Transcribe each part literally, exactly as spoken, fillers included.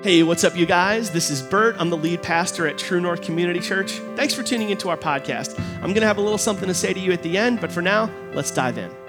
Hey, what's up, you guys? This is Bert. I'm the lead pastor at True North Community Church. Thanks for tuning into our podcast. I'm going to have a little something to say to you at the end, but for now, let's dive in.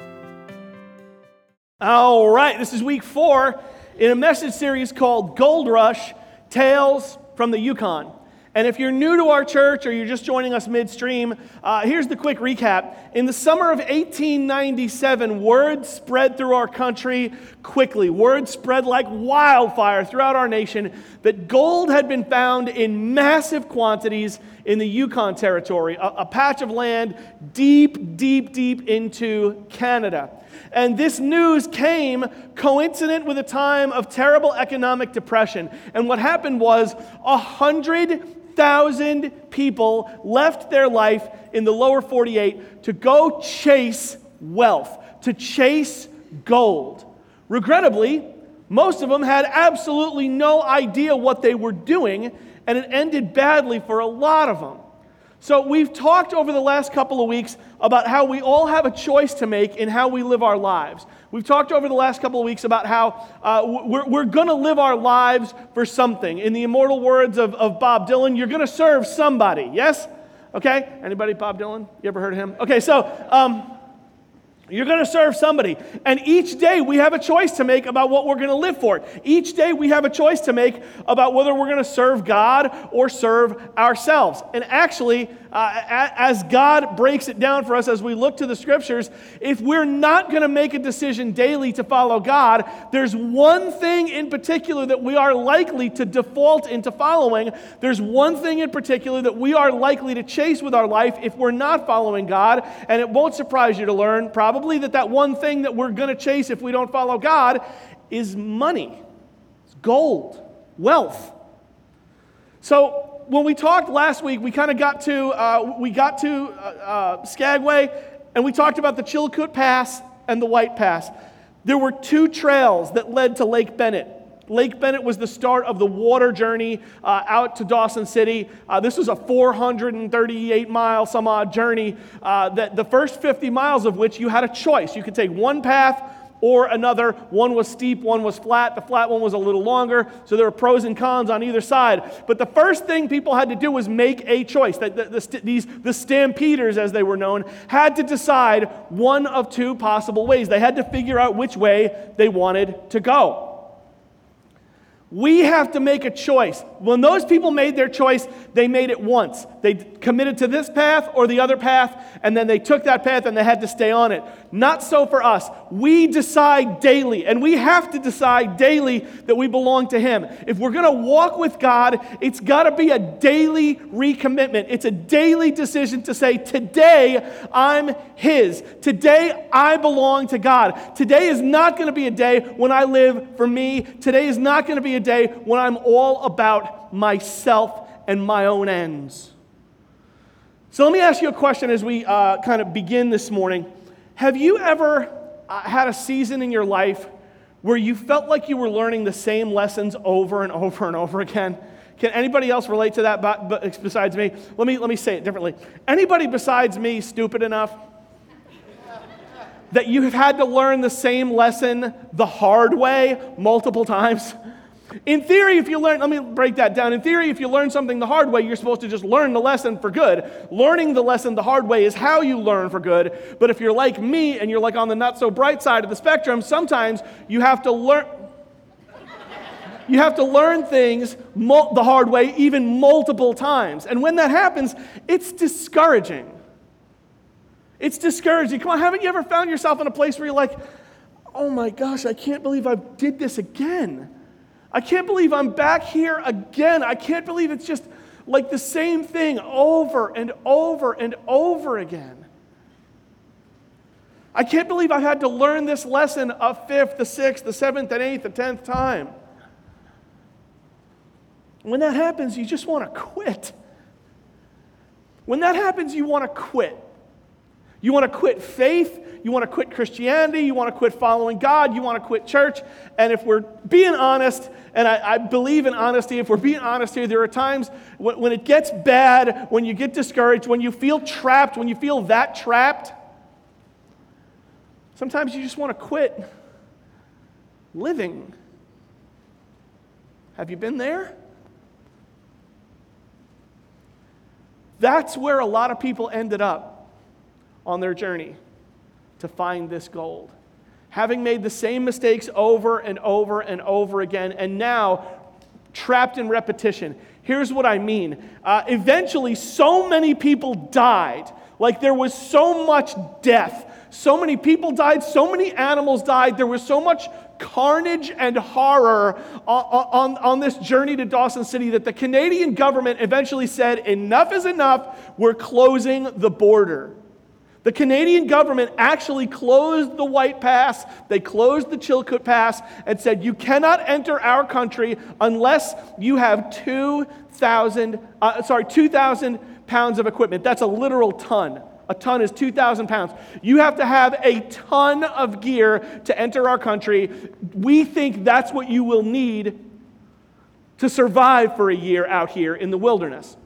All right, this is week four in a message series called Gold Rush, Tales from the Yukon. And if you're new to our church or you're just joining us midstream, uh, here's the quick recap. In the summer of eighteen ninety-seven, word spread through our country quickly. Word spread like wildfire throughout our nation that gold had been found in massive quantities in the Yukon Territory, a, a patch of land deep, deep, deep into Canada. And this news came coincident with a time of terrible economic depression. And what happened was a hundred thousand people left their life in the lower forty-eight to go chase wealth, to chase gold. Regrettably, most of them had absolutely no idea what they were doing, and it ended badly for a lot of them. So we've talked over the last couple of weeks about how we all have a choice to make in how we live our lives. We've talked over the last couple of weeks about how uh, we're, we're going to live our lives for something. In the immortal words of, of Bob Dylan, you're going to serve somebody, yes? Okay, anybody Bob Dylan? You ever heard of him? Okay, so um, you're going to serve somebody. And each day we have a choice to make about what we're going to live for. Each day we have a choice to make about whether we're going to serve God or serve ourselves. And actually, uh, as God breaks it down for us as we look to the scriptures, if we're not going to make a decision daily to follow God, there's one thing in particular that we are likely to default into following. There's one thing in particular that we are likely to chase with our life if we're not following God. And it won't surprise you to learn, probably, that that one thing that we're going to chase if we don't follow God is money. It's gold, wealth. So when we talked last week, we kind of got to uh, we got to uh, uh, Skagway, and we talked about the Chilkoot Pass and the White Pass. There were two trails that led to Lake Bennett. Lake Bennett was the start of the water journey uh, out to Dawson City. Uh, this was a four hundred thirty-eight mile some odd journey. Uh, that the first fifty miles of which you had a choice. You could take one path or another. One was steep, one was flat. The flat one was a little longer, so there were pros and cons on either side. But the first thing people had to do was make a choice. The, the, the, these, the stampeders, as they were known, had to decide one of two possible ways. They had to figure out which way they wanted to go. We have to make a choice. When those people made their choice, they made it once. They committed to this path or the other path, and then they took that path and they had to stay on it. Not so for us. We decide daily, and we have to decide daily that we belong to Him. If we're going to walk with God, it's got to be a daily recommitment. It's a daily decision to say, today I'm His. Today I belong to God. Today is not going to be a day when I live for me. Today is not going to be a day when I'm all about myself and my own ends. So let me ask you a question as we uh, kind of begin this morning. Have you ever uh, had a season in your life where you felt like you were learning the same lessons over and over and over again? Can anybody else relate to that but, but besides me? Let me let me say it differently. Anybody besides me stupid enough that you have had to learn the same lesson the hard way multiple times? In theory, if you learn, let me break that down. In theory, if you learn something the hard way, you're supposed to just learn the lesson for good. Learning the lesson the hard way is how you learn for good. But if you're like me and you're like on the not so bright side of the spectrum, sometimes you have to learn you have to learn things mul- the hard way even multiple times. And when that happens, it's discouraging. It's discouraging. Come on, haven't you ever found yourself in a place where you're like, oh my gosh, I can't believe I did this again. I can't believe I'm back here again. I can't believe it's just like the same thing over and over and over again. I can't believe I've had to learn this lesson a fifth, the sixth, the seventh, and eighth, the tenth time. When that happens, you just want to quit. When that happens, you want to quit. You want to quit faith, you want to quit Christianity, you want to quit following God, you want to quit church. And if we're being honest, and I, I believe in honesty, if we're being honest here, there are times when, when it gets bad, when you get discouraged, when you feel trapped, when you feel that trapped, sometimes you just want to quit living. Have you been there? That's where a lot of people ended up on their journey to find this gold. Having made the same mistakes over and over and over again, and now trapped in repetition. Here's what I mean. Uh, eventually, so many people died. Like there was so much death. So many people died. So many animals died. There was so much carnage and horror on, on, on this journey to Dawson City that the Canadian government eventually said, enough is enough. We're closing the border. The Canadian government actually closed the White Pass, they closed the Chilkoot Pass, and said, you cannot enter our country unless you have two thousand, uh, sorry, two thousand pounds of equipment. That's a literal ton. A ton is two thousand pounds. You have to have a ton of gear to enter our country. We think that's what you will need to survive for a year out here in the wilderness.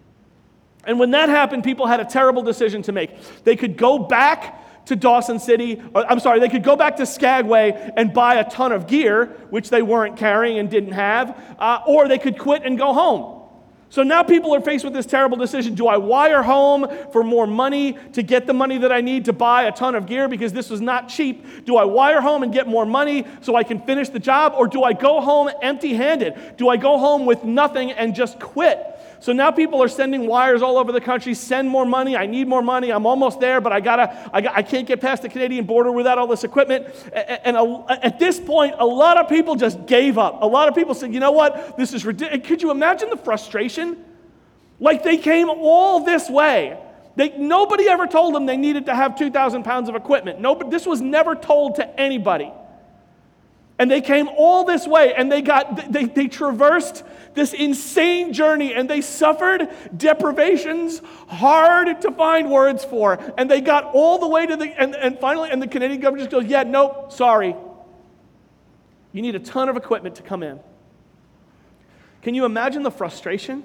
And when that happened, people had a terrible decision to make. They could go back to Dawson City, or, I'm sorry, they could go back to Skagway and buy a ton of gear, which they weren't carrying and didn't have, uh, or they could quit and go home. So now people are faced with this terrible decision. Do I wire home for more money to get the money that I need to buy a ton of gear because this was not cheap? Do I wire home and get more money so I can finish the job? Or do I go home empty-handed? Do I go home with nothing and just quit? So now people are sending wires all over the country, send more money, I need more money, I'm almost there, but I gotta, I, got, I can't get past the Canadian border without all this equipment. And, and a, at this point, a lot of people just gave up. A lot of people said, you know what, this is ridiculous. Could you imagine the frustration? Like they came all this way. They, nobody ever told them they needed to have two thousand pounds of equipment. Nobody, this was never told to anybody. And they came all this way, and they got they, they traversed this insane journey, and they suffered deprivations hard to find words for. And they got all the way to the, and, and finally, and the Canadian government just goes, yeah, nope, sorry. You need a ton of equipment to come in. Can you imagine the frustration?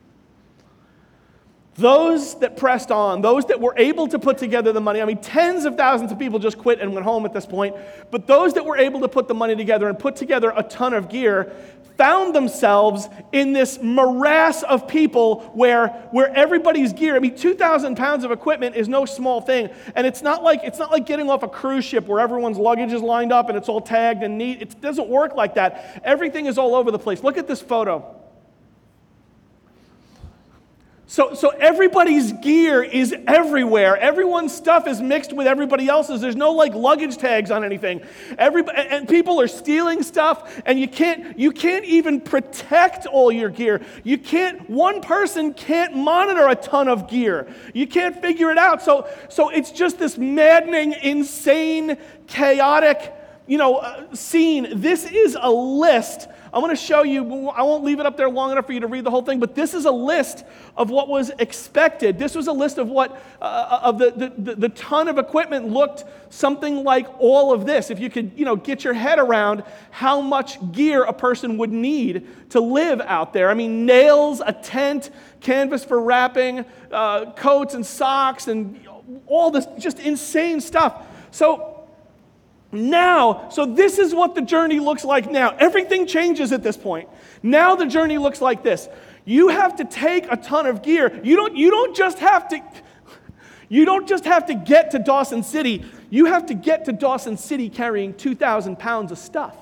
Those that pressed on, those that were able to put together the money, I mean, tens of thousands of people just quit and went home at this point, but those that were able to put the money together and put together a ton of gear found themselves in this morass of people where, where everybody's gear, I mean, two thousand pounds of equipment is no small thing, and it's not like it's not like getting off a cruise ship where everyone's luggage is lined up and it's all tagged and neat. It doesn't work like that. Everything is all over the place. Look at this photo. So, so everybody's gear is everywhere. Everyone's stuff is mixed with everybody else's. There's no like luggage tags on anything. Everybody, and people are stealing stuff, and you can't you can't even protect all your gear. You can't. One person can't monitor a ton of gear. You can't figure it out. So, so it's just this maddening, insane, chaotic, you know, uh, scene. This is a list. I'm going to show you, I won't leave it up there long enough for you to read the whole thing, but this is a list of what was expected. This was a list of what, uh, of the, the, the ton of equipment looked something like all of this. If you could, you know, get your head around how much gear a person would need to live out there. I mean, nails, a tent, canvas for wrapping, uh, coats and socks, and all this just insane stuff. So, Now, so this is what the journey looks like now. Everything changes at this point. Now the journey looks like this. You have to take a ton of gear. You don't, you don't just have to, you don't just have to get to Dawson City. You have to get to Dawson City carrying two thousand pounds of stuff.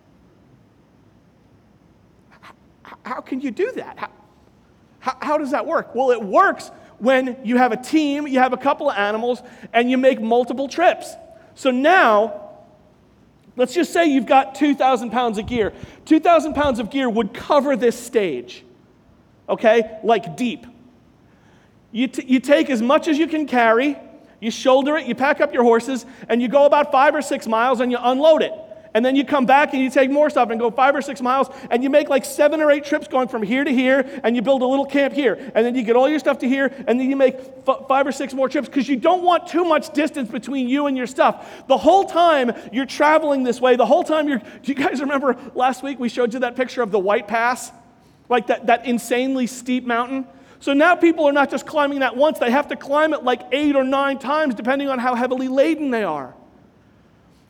How can you do that? How, how, how does that work? Well, it works when you have a team, you have a couple of animals, and you make multiple trips. So now, let's just say you've got two thousand pounds of gear. two thousand pounds of gear would cover this stage, okay, like deep. You, t- you take as much as you can carry, you shoulder it, you pack up your horses, and you go about five or six miles and you unload it. And then you come back and you take more stuff and go five or six miles, and you make like seven or eight trips going from here to here, and you build a little camp here. And then you get all your stuff to here, and then you make f- five or six more trips because you don't want too much distance between you and your stuff. The whole time you're traveling this way, the whole time you're, do you guys remember last week we showed you that picture of the White Pass? Like that, that insanely steep mountain? So now people are not just climbing that once, they have to climb it like eight or nine times depending on how heavily laden they are.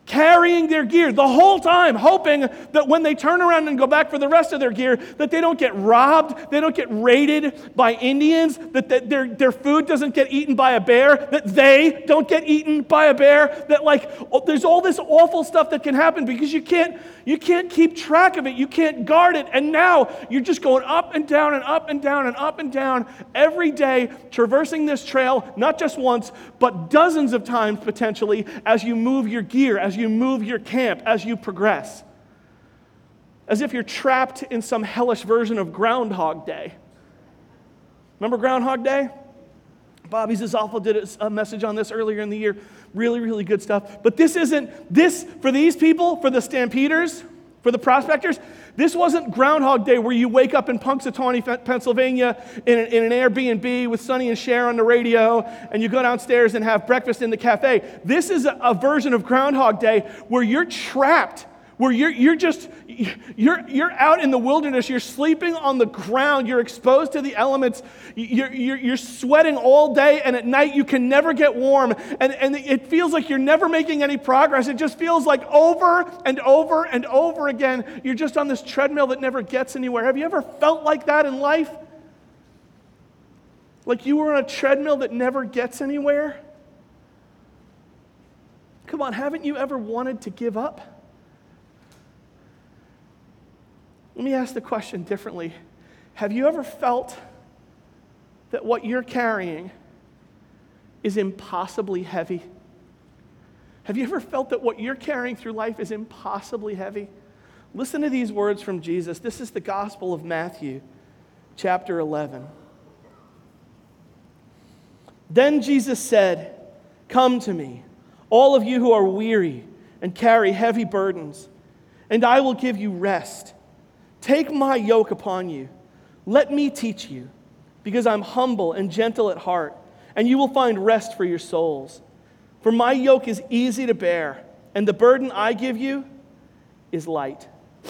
carrying their gear the whole time, hoping that when they turn around and go back for the rest of their gear, that they don't get robbed, they don't get raided by Indians, that, that their, their food doesn't get eaten by a bear, that they don't get eaten by a bear, that like there's all this awful stuff that can happen because you can't, you can't keep track of it, you can't guard it, and now you're just going up and down and up and down and up and down every day, traversing this trail, not just once, but dozens of times potentially as you move your gear, as you move your camp, as you progress. As if you're trapped in some hellish version of Groundhog Day. Remember Groundhog Day? Bobby Zazalfo did a message on this earlier in the year. Really, really good stuff. But this isn't, this, for these people, for the Stampeders, for the prospectors, this wasn't Groundhog Day where you wake up in Punxsutawney, Pennsylvania in an, in an Airbnb with Sonny and Cher on the radio and you go downstairs and have breakfast in the cafe. This is a, a version of Groundhog Day where you're trapped, where you're, you're just, you're, you're out in the wilderness, you're sleeping on the ground, you're exposed to the elements, you're, you're, you're sweating all day, and at night you can never get warm, and, and it feels like you're never making any progress. It just feels like over and over and over again, you're just on this treadmill that never gets anywhere. Have you ever felt like that in life? Like you were on a treadmill that never gets anywhere? Come on, haven't you ever wanted to give up? Let me ask the question differently. Have you ever felt that what you're carrying is impossibly heavy? Have you ever felt that what you're carrying through life is impossibly heavy? Listen to these words from Jesus. This is the Gospel of Matthew, chapter eleven. Then Jesus said, "Come to me, all of you who are weary and carry heavy burdens, and I will give you rest. Take my yoke upon you. Let me teach you, because I'm humble and gentle at heart, and you will find rest for your souls. For my yoke is easy to bear, and the burden I give you is light."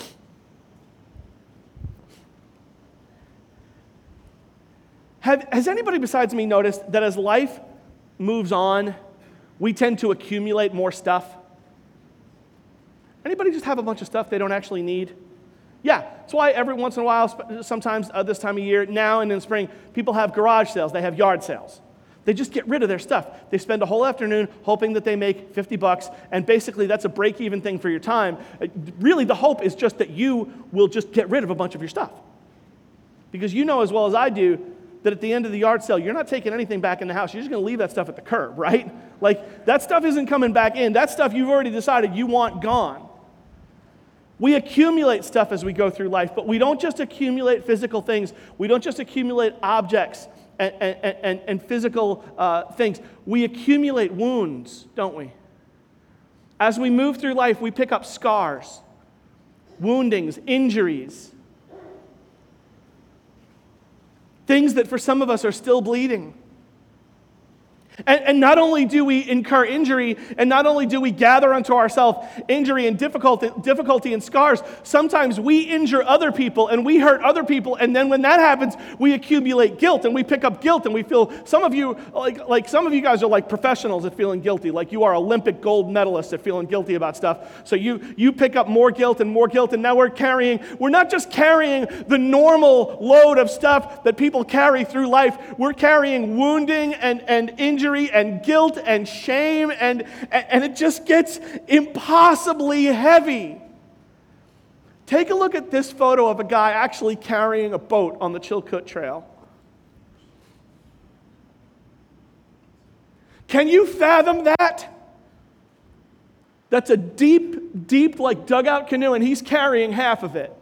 Have, has anybody besides me noticed that as life moves on, we tend to accumulate more stuff? Anybody just have a bunch of stuff they don't actually need? Yeah, that's why every once in a while, sometimes uh, this time of year, now and in spring, people have garage sales, they have yard sales. They just get rid of their stuff. They spend a whole afternoon hoping that they make fifty bucks, and basically that's a break-even thing for your time. Uh, really, the hope is just that you will just get rid of a bunch of your stuff. Because you know as well as I do that at the end of the yard sale, you're not taking anything back in the house. You're just going to leave that stuff at the curb, right? Like, that stuff isn't coming back in. That stuff you've already decided you want gone. We accumulate stuff as we go through life, but we don't just accumulate physical things. We don't just accumulate objects and, and, and, and physical uh, things. We accumulate wounds, don't we? As we move through life, we pick up scars, woundings, injuries, things that for some of us are still bleeding. And, and not only do we incur injury, and not only do we gather unto ourselves injury and difficulty, difficulty and scars, sometimes we injure other people and we hurt other people, and then when that happens, we accumulate guilt and we pick up guilt, and we feel, some of you, like, like some of you guys are like professionals at feeling guilty, like you are Olympic gold medalists at feeling guilty about stuff. So you, you pick up more guilt and more guilt, and now we're carrying, we're not just carrying the normal load of stuff that people carry through life, we're carrying wounding and, and injury and guilt and shame, and, and it just gets impossibly heavy. Take a look at this photo of a guy actually carrying a boat on the Chilkoot Trail. Can you fathom that? That's a deep, deep, like dugout canoe, and he's carrying half of it.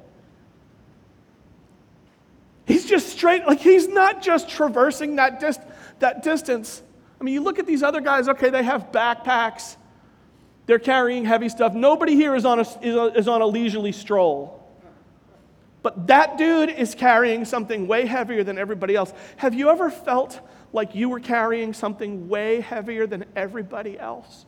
He's just straight, like he's not just traversing that, dist- that distance. I mean, you look at these other guys, okay, they have backpacks. They're carrying heavy stuff. Nobody here is on a, is, a, is on a leisurely stroll. But that dude is carrying something way heavier than everybody else. Have you ever felt like you were carrying something way heavier than everybody else?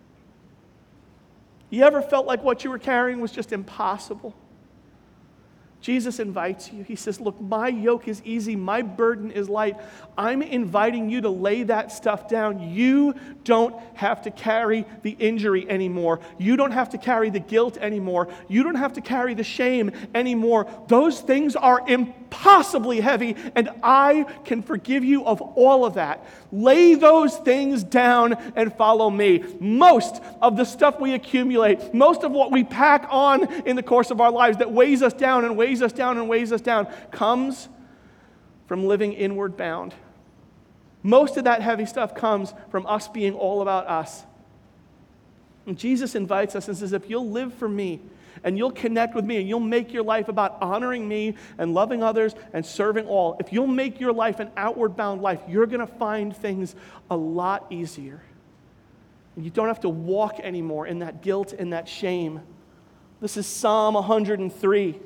You ever felt like what you were carrying was just impossible? Jesus invites you. He says, look, my yoke is easy, my burden is light. I'm inviting you to lay that stuff down. You don't have to carry the injury anymore. You don't have to carry the guilt anymore. You don't have to carry the shame anymore. Those things are impossibly heavy, and I can forgive you of all of that. Lay those things down and follow me. Most of the stuff we accumulate, most of what we pack on in the course of our lives that weighs us down and weighs us down and weighs us down comes from living inward bound. Most of that heavy stuff comes from us being all about us. And Jesus invites us and says, if you'll live for me and you'll connect with me and you'll make your life about honoring me and loving others and serving all, if you'll make your life an outward bound life, you're going to find things a lot easier. And you don't have to walk anymore in that guilt and that shame. This is Psalm one hundred three.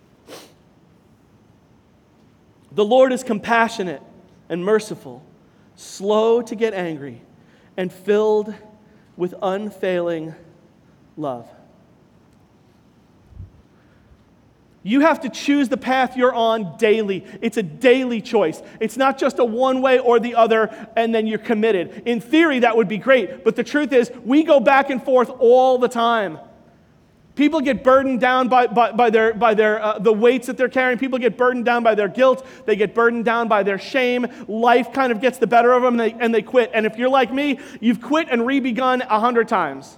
The Lord is compassionate and merciful, slow to get angry, and filled with unfailing love. You have to choose the path you're on daily. It's a daily choice. It's not just a one way or the other, and then you're committed. In theory, that would be great, but the truth is, we go back and forth all the time. People get burdened down by, by, by their, by their uh, the weights that they're carrying. People get burdened down by their guilt. They get burdened down by their shame. Life kind of gets the better of them, and they, and they quit. And if you're like me, you've quit and re-begun a hundred times.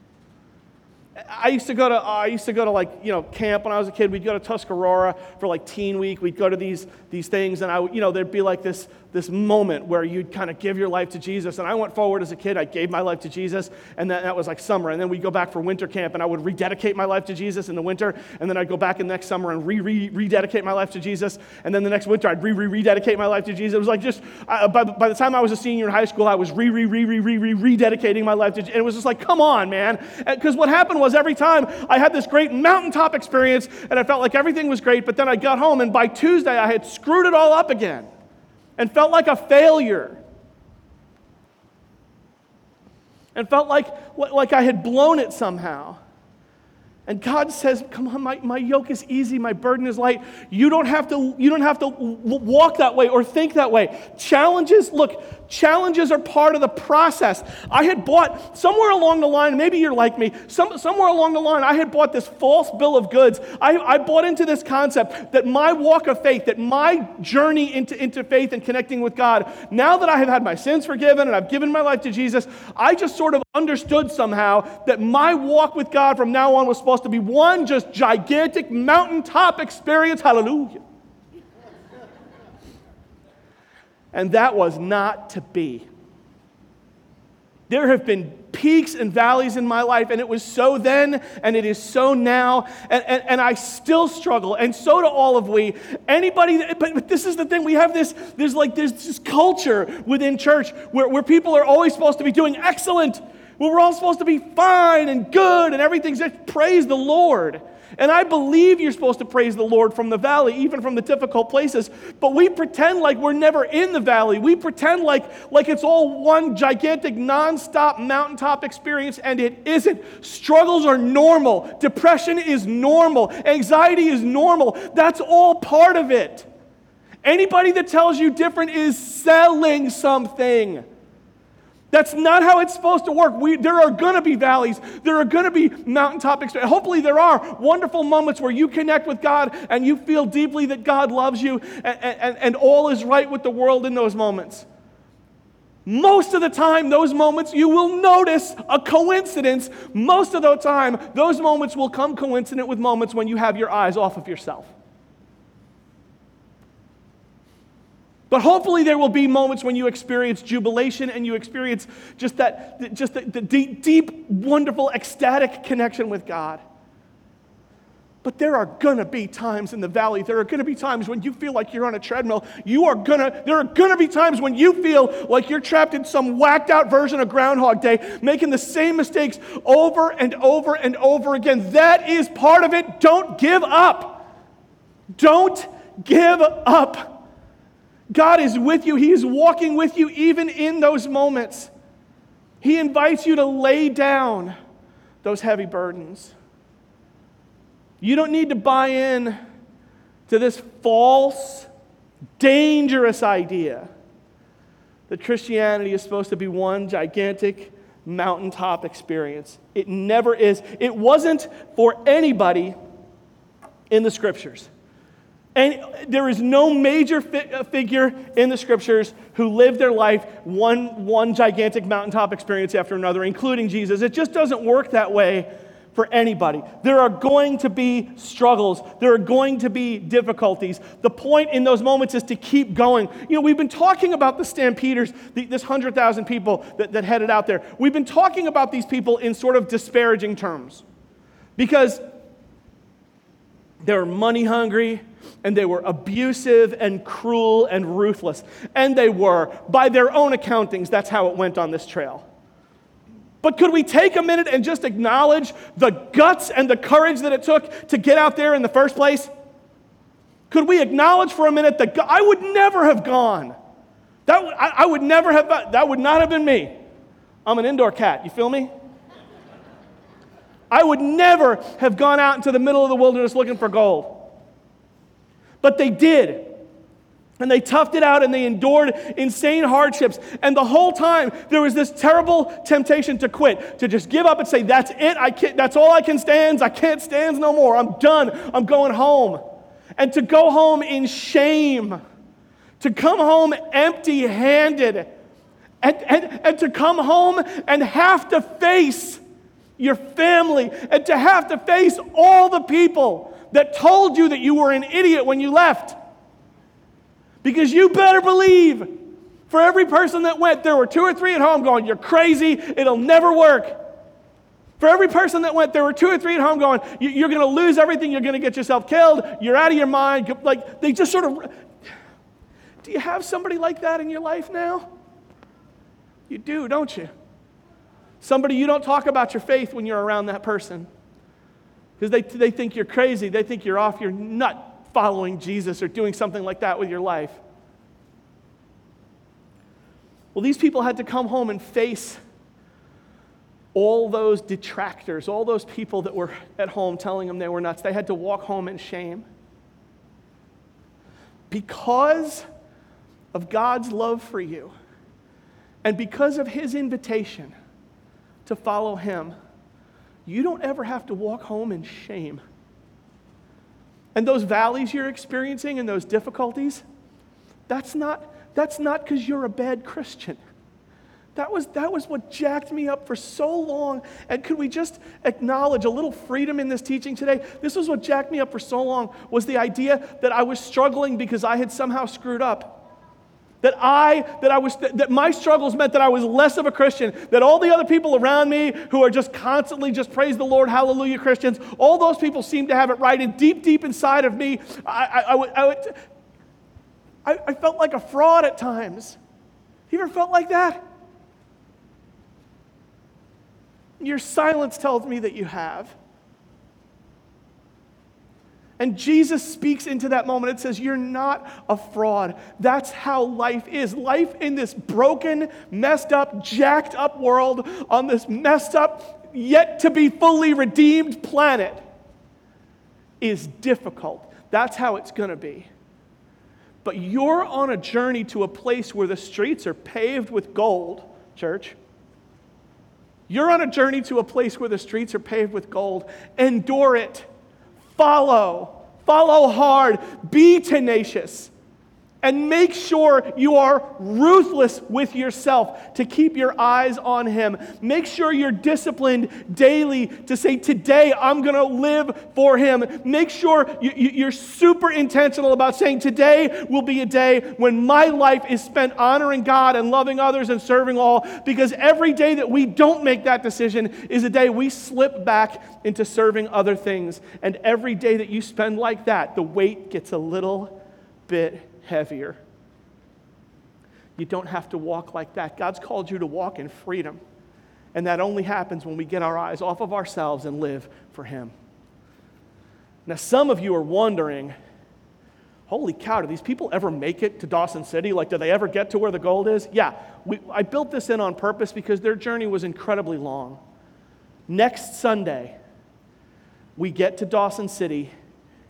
I used to go to, uh, I used to go to like, you know, camp when I was a kid. We'd go to Tuscarora for like teen week. We'd go to these these things, and I, you know, there'd be like this this moment where you'd kind of give your life to Jesus. And I went forward as a kid. I gave my life to Jesus, and that, that was like summer. And then we'd go back for winter camp, and I would rededicate my life to Jesus in the winter. And then I'd go back in the next summer and re re rededicate my life to Jesus. And then the next winter, I'd re re rededicate my life to Jesus. It was like just uh, by by the time I was a senior in high school, I was re re re re re re rededicating my life to Jesus. And it was just like, come on, man, because what happened was every time I had this great mountaintop experience, and I felt like everything was great. But then I got home, and by Tuesday, I had screwed it all up again. And felt like a failure. And felt like, like I had blown it somehow. And God says, come on, my, my yoke is easy, my burden is light. You don't have to, you don't have to walk that way or think that way. Challenges, look, challenges are part of the process. I had bought, somewhere along the line, maybe you're like me, some, somewhere along the line, I had bought this false bill of goods. I, I bought into this concept that my walk of faith, that my journey into, into faith and connecting with God, now that I have had my sins forgiven and I've given my life to Jesus, I just sort of understood somehow that my walk with God from now on was supposed to be one just gigantic mountaintop experience. Hallelujah. And that was not to be. There have been peaks and valleys in my life, and it was so then, and it is so now, and, and, and I still struggle, and so do all of we. Anybody, that, but, but this is the thing, we have this, there's like there's this culture within church where, where people are always supposed to be doing excellent, where we're all supposed to be fine and good, and everything's just praise the Lord. And I believe you're supposed to praise the Lord from the valley, even from the difficult places. But we pretend like we're never in the valley. We pretend like, like it's all one gigantic, nonstop mountaintop experience, and it isn't. Struggles are normal. Depression is normal. Anxiety is normal. That's all part of it. Anybody that tells you different is selling something. That's not how it's supposed to work. We, there are going to be valleys. There are going to be mountaintop experiences. Hopefully there are wonderful moments where you connect with God and you feel deeply that God loves you and, and, and all is right with the world in those moments. Most of the time, those moments, you will notice a coincidence. Most of the time, those moments will come coincident with moments when you have your eyes off of yourself. But hopefully there will be moments when you experience jubilation and you experience just that, just the, the deep, deep, wonderful, ecstatic connection with God. But there are going to be times in the valley, there are going to be times when you feel like you're on a treadmill. You are going to, there are going to be times when you feel like you're trapped in some whacked out version of Groundhog Day, making the same mistakes over and over and over again. That is part of it. Don't give up. Don't give up. God is with you. He is walking with you even in those moments. He invites you to lay down those heavy burdens. You don't need to buy in to this false, dangerous idea that Christianity is supposed to be one gigantic mountaintop experience. It never is. It wasn't for anybody in the Scriptures. And there is no major fi- figure in the Scriptures who lived their life one, one gigantic mountaintop experience after another, including Jesus. It just doesn't work that way for anybody. There are going to be struggles. There are going to be difficulties. The point in those moments is to keep going. You know, we've been talking about the Stampeders, the, this one hundred thousand people that, that headed out there. We've been talking about these people in sort of disparaging terms because they were money hungry, and they were abusive and cruel and ruthless. And they were. By their own accountings, that's how it went on this trail. But could we take a minute and just acknowledge the guts and the courage that it took to get out there in the first place? Could we acknowledge for a minute that I would never have gone? That w- I, I would never have, that would not have been me. I'm an indoor cat, you feel me? I would never have gone out into the middle of the wilderness looking for gold. But they did. And they toughed it out and they endured insane hardships. And the whole time there was this terrible temptation to quit, to just give up and say, that's it, I can't, that's all I can stand, I can't stand no more, I'm done, I'm going home. And to go home in shame, to come home empty-handed, and, and, and to come home and have to face your family, and to have to face all the people that told you that you were an idiot when you left. Because you better believe, for every person that went, there were two or three at home going, you're crazy, it'll never work. For every person that went, there were two or three at home going, you're going to lose everything, you're going to get yourself killed, you're out of your mind. Like, they just sort of, do you have somebody like that in your life now? You do, don't you? Somebody you don't talk about your faith when you're around that person. Because they, they think you're crazy, they think you're off your nut following Jesus or doing something like that with your life. Well, these people had to come home and face all those detractors, all those people that were at home telling them they were nuts. They had to walk home in shame. Because of God's love for you and because of His invitation to follow Him, you don't ever have to walk home in shame. And those valleys you're experiencing and those difficulties, that's not that's not because you're a bad Christian. That was, that was what jacked me up for so long. And could we just acknowledge a little freedom in this teaching today? This was what jacked me up for so long, was the idea that I was struggling because I had somehow screwed up. That I, that I was, that my struggles meant that I was less of a Christian. That all the other people around me who are just constantly just praise the Lord, hallelujah Christians, all those people seem to have it right. And deep, deep inside of me, I, I, I, would, I, would, I, I felt like a fraud at times. You ever felt like that? Your silence tells me that you have. And Jesus speaks into that moment. It says, you're not a fraud. That's how life is. Life in this broken, messed up, jacked up world on this messed up, yet to be fully redeemed planet is difficult. That's how it's going to be. But you're on a journey to a place where the streets are paved with gold, church. You're on a journey to a place where the streets are paved with gold. Endure it. Follow. Follow hard. Be tenacious. And make sure you are ruthless with yourself to keep your eyes on Him. Make sure you're disciplined daily to say, today I'm going to live for Him. Make sure you're super intentional about saying, today will be a day when my life is spent honoring God and loving others and serving all. Because every day that we don't make that decision is a day we slip back into serving other things. And every day that you spend like that, the weight gets a little bit heavier. You don't have to walk like that. God's called you to walk in freedom. And that only happens when we get our eyes off of ourselves and live for Him. Now, some of you are wondering, holy cow, do these people ever make it to Dawson City? Like, do they ever get to where the gold is? Yeah, we, I built this in on purpose because their journey was incredibly long. Next Sunday, we get to Dawson City,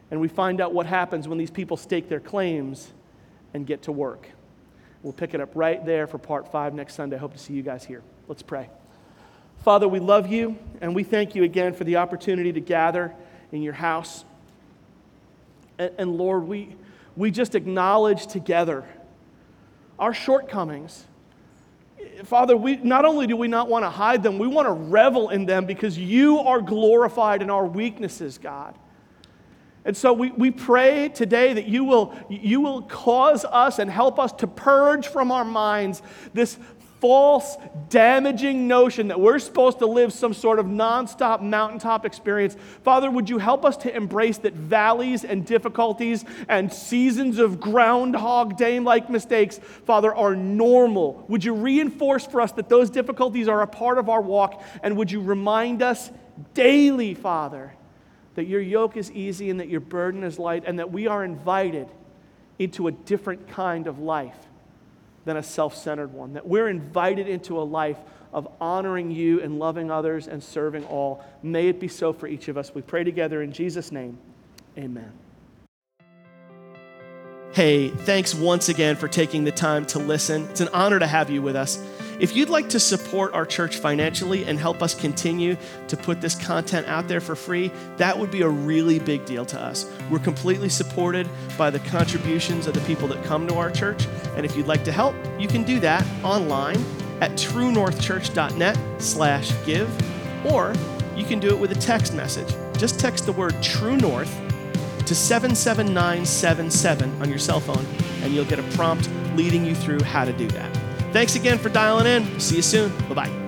and we find out what happens when these people stake their claims and get to work. We'll pick it up right there for part five next Sunday. I hope to see you guys here. Let's pray. Father, we love you, and we thank you again for the opportunity to gather in your house. And, and Lord, we, we just acknowledge together our shortcomings. Father, we not only do we not want to hide them, we want to revel in them because you are glorified in our weaknesses, God. And so we, we pray today that you will, you will cause us and help us to purge from our minds this false, damaging notion that we're supposed to live some sort of nonstop mountaintop experience. Father, would you help us to embrace that valleys and difficulties and seasons of Groundhog Day-like mistakes, Father, are normal. Would you reinforce for us that those difficulties are a part of our walk, and would you remind us daily, Father, that your yoke is easy and that your burden is light, and that we are invited into a different kind of life than a self-centered one, that we're invited into a life of honoring you and loving others and serving all. May it be so for each of us. We pray together in Jesus' name. Amen. Hey, thanks once again for taking the time to listen. It's an honor to have you with us. If you'd like to support our church financially and help us continue to put this content out there for free, that would be a really big deal to us. We're completely supported by the contributions of the people that come to our church. And if you'd like to help, you can do that online at truenorthchurch.net slash give, or you can do it with a text message. Just text the word True North to seven seven nine seven seven on your cell phone, and you'll get a prompt leading you through how to do that. Thanks again for dialing in. See you soon. Bye-bye.